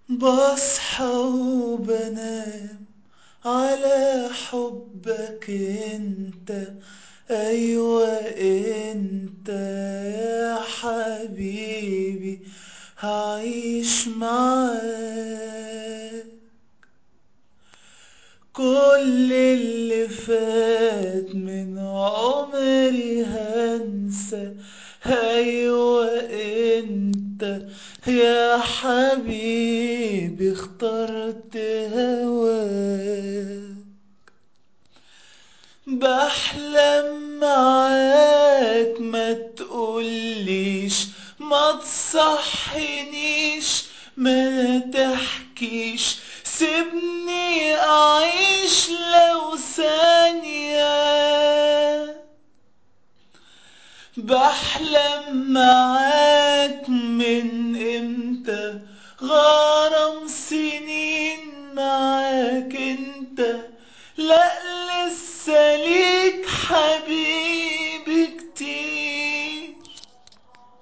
بصحى وبنام على حبك انت، ايوه انت يا حبيبي هعيش معاك. كل اللي فات من عمري هنسى، ايوه انت يا حبيبي اخترت هواك. بحلم معاك ما تقوليش، ما تصحنيش، ما تحكيش، سيبني اعيش لو ثانية. بحلم معاك من امتى، غرام سنين معاك انت، لا لسه ليك حبيبي